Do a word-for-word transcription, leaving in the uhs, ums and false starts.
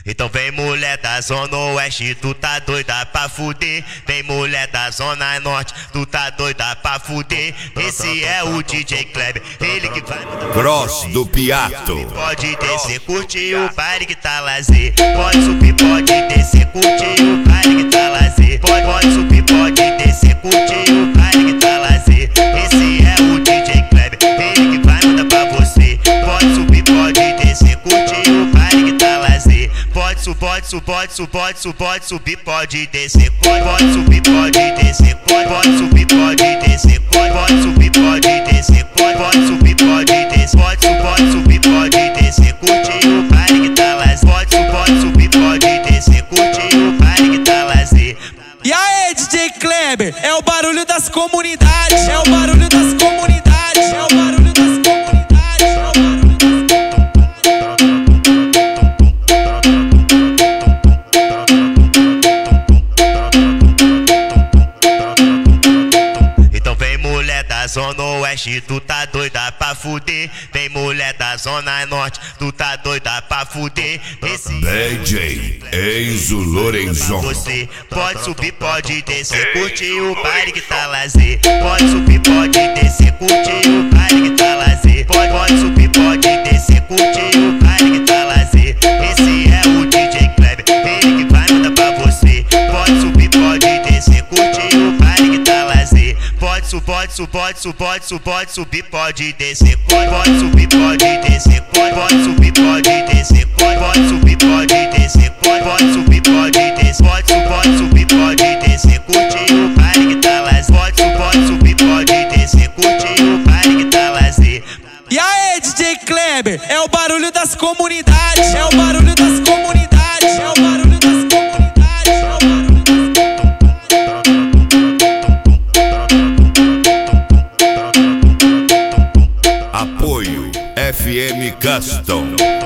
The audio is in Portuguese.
Então vem mulher da zona oeste, tu tá doida pra fuder. Vem mulher da zona norte, tu tá doida pra fuder. Esse é o D J Kleber, ele que vai Cross do Piato. Pode descer, curte o baile que tá lazer. Pode subir, pode descer, curte o baile que tá lazer. Pode, pode subir, pode descer, curte o baile que tá lazer. Esse é o D J Kleber, ele que vai mandar pra você. Pode subir, pode descer, curte o baile que tá lazer. Pode subir, pode subir, pode subir, pode subir, pode subir, pode descer. Pode, pode subir, pode descer. Pode, pode subir, pode descer. Pode, pode subir, pode descer. Pode, pode subir, pode descer. Pode subir, pode subir, pode descer. Curte o baile que tá lazer. Pode subir, pode subir, pode descer. Curte o baile que tá lazer. E aí, D J Kleber, é o barulho das comunidades, é o barulho das comunidades, é o barulho das comunidades, é o barulho das Então vem mulher da zona oeste, tu tá doida pra fuder. Vem mulher da zona norte, tu tá doida pra fuder. Esse D J Enzo Lorenzon. Você pode subir, pode descer, curte o baile que tá lazer. Pode subir, pode descer, curte o baile que tá lazer. Pode, pode subir, pode descer, curte o baile que tá lazer. Esse é o D J Kleber, ele que vai mandar pra você. Pode subir, pode descer, curte o baile que tá lazer. Pode subir, pode subir, pode subir, pode subir, pode subir, pode descer. Pode, pode subir, pode descer. Pode, pode subir, pode descer. Pode, pode subir, pode descer. Pode, pode subir, pode descer. Pode, pode subir, pode descer. Curte o baile que tá lazer. Pode, pode subir, pode descer. Curte o baile que tá lazer. E aí, D J Kleber, é o barulho das comunidades, é o barulho das comunidades, é o barulho das comunidades, é o barulho das Apoio F M Custom.